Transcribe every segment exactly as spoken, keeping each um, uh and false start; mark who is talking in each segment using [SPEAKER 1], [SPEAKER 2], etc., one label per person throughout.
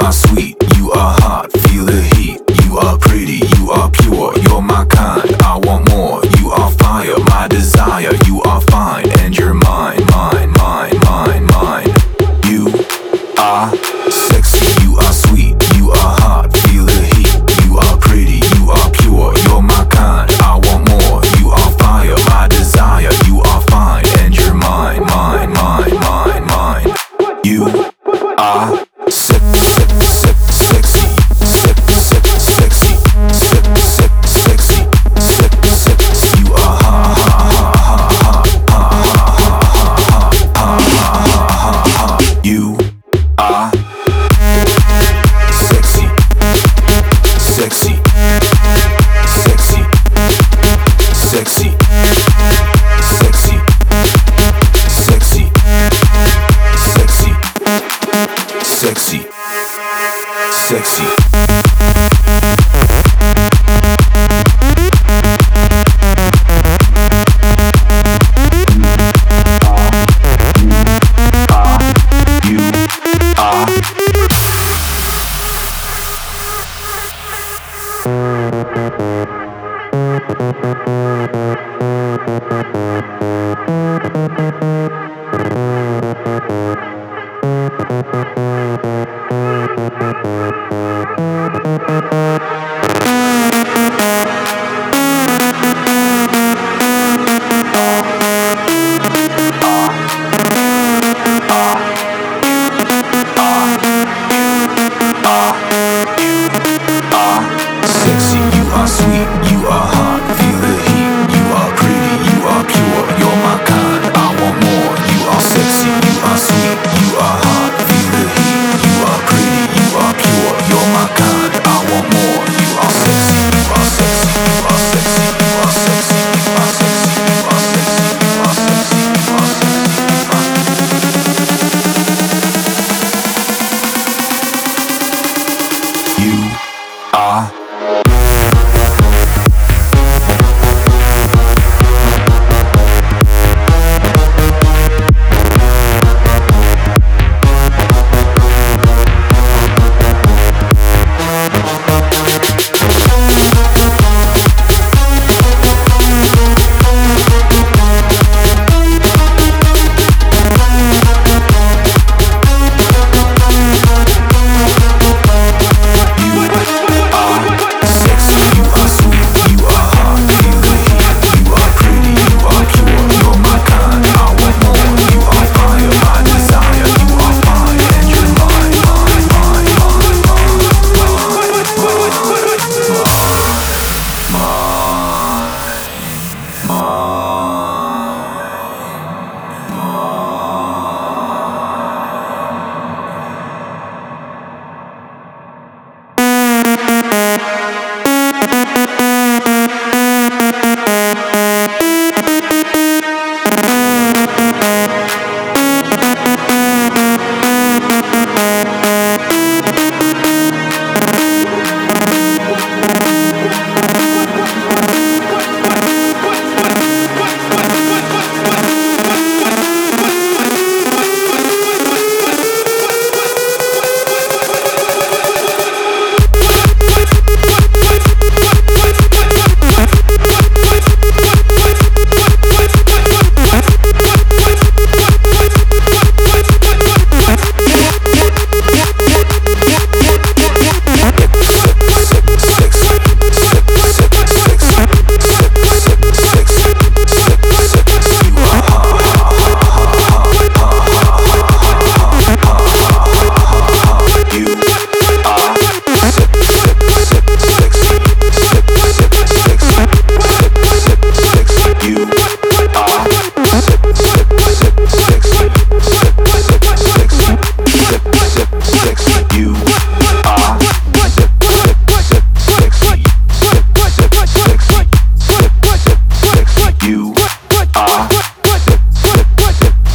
[SPEAKER 1] are sweet, you are hot, feel the heat. You are pretty, you are pure, you're my kind, I want more. You are fire, my desire, you are fine, and you're mine, mine, mine, mine, mine. You are sexy, you are sweet, you are hot, feel the heat. You are pretty, you are pure, you're my kind, I want more. You are fire, my desire, you are fine, and you're mine, mine, mine, mine, mine. You are sip, sip, sip, sexy, sip, sip, sexy, sip, sip, sexy, sip, sip. You are ha ha ha ha ha ha ha ha ha ha. You are sexy, sexy, sexy, sexy, sexy, sexy, sexy, sexy, sexy.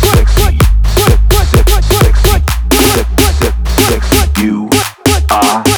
[SPEAKER 2] You are